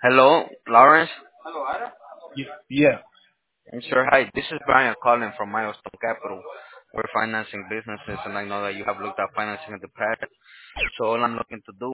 Hello, Lawrence. Yeah. Sure. Hi, this is Brian calling from Milestone Capital. We're financing businesses, and I know that you have looked at financing in the past. So all I'm looking to do.